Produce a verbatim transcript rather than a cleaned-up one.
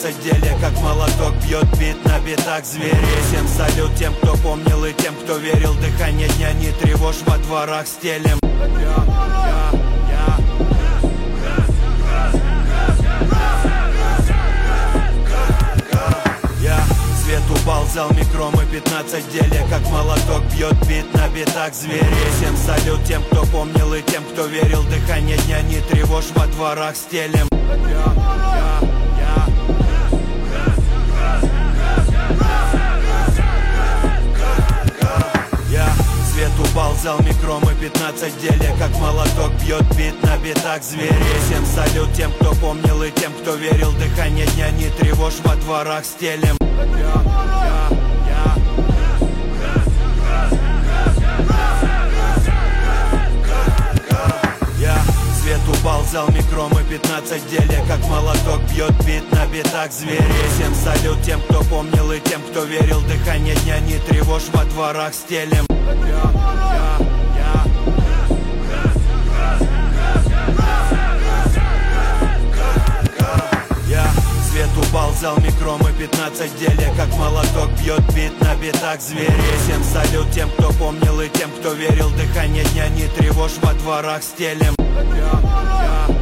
пятнадцать деле, как молоток бьет бит на битах звери. Всем салют тем, кто помнил, и тем, кто верил. Дыхание дня не тревожь, во дворах стелем. Свет упал, зал микромы пятнадцать деле, как молоток бьет бит на битах звери. Всем салют тем, кто помнил, и тем, кто верил. Дыхание дня не тревожь, во дворах стелем. Свет упал, зал микромы пятнадцать деле, как молоток бьет бит на битах звери. Всем салют тем, кто помнил, и тем, кто верил. Дыхание дня не тревожь, во дворах стелем. Свет упал, зал микромы пятнадцать деле, как молоток бьет бит на битах звери. Всем салют тем, кто помнил, и тем, кто верил. Дыхание дня не тревожь, во дворах стелем. Свет упал, зал микромы пятнадцать деле, как молоток бьет бит на битах звери. Всем салют тем, кто помнил, и тем, кто верил. Дыхание дня не тревожь, во дворах стелем.